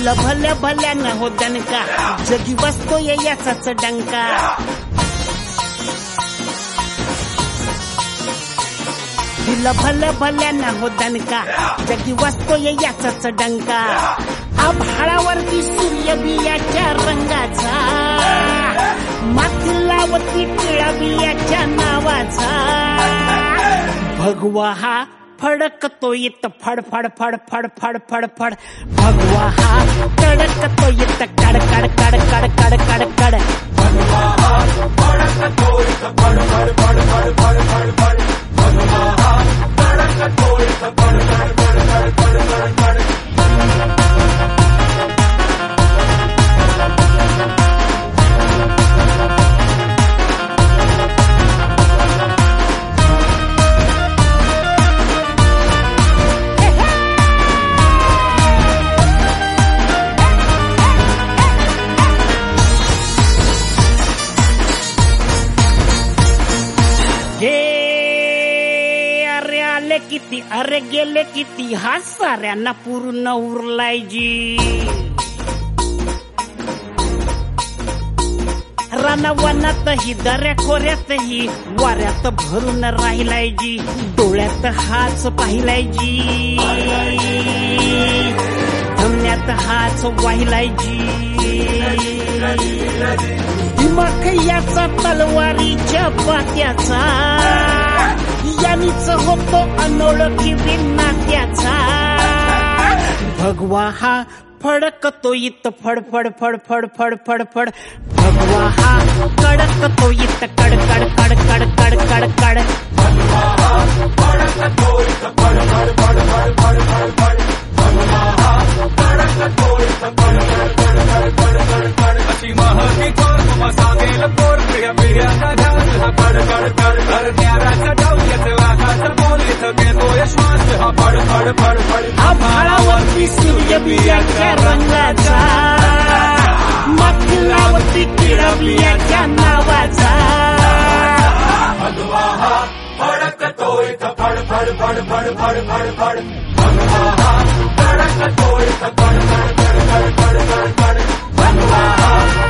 दिला भल्या भल्या न हो दणका जगी बसतोय याचाच डंका दिला भल्या भल्या न हो दणका जगी बसतोय याचाच डंका आभाळावरती सूर्य बियाच्या रंगाचा माती लावती टिळा बियाच्या नावाचा भगवा हा फडकतो येत फड फड फड फड फड फड फड भगवा हा तडकतो येत कड कड कड कड कड कड कड भगवा हा फडकतो येत फड फड फड फड फड फड फड भगवा हा तडकतो येत फड फड फड फड फड फड फड किती अरे गेले किती हा साऱ्यांना पूर्ण उरलाय जी रानावनातही दऱ्या खोऱ्यातही वाऱ्यात भरून राहिलाय जी डोळ्यात हाच पाहिलाय जी धमन्यात हाच वाहिलाय जी दिमाग याचा तलवारीच्या पात्याचा यानीच होतो अनोळखी विनात्याचा भगवा हा फडकतो इत फड फड फड फड फड फड फड भगवा हा कडकतो इत कड कड कड कड कड कड कड भगवा हा फडकतो इत फड फड फड फड फड फड फड भगवा हा कडकतो इत फड फड फड फड फड फड फड अशी महती थोर तुम्हा सांगेल पोर प्रिय पिढ्यांना ध्यास हा फड फड फड फड न्याराचा डाव येत लाखाचा बोल इथं घेतोय श्वास हा फड फड फड फड आभाळावरती सूर्य बियाच्या रंगाचा मातीलावरती टिळा बियाच्या नावाचा भगवा हा फडकतो इथं फड फड फड फड फड फड फड भगवा हा फडकतो इथं फड फड फड फड फड फड भगवा हा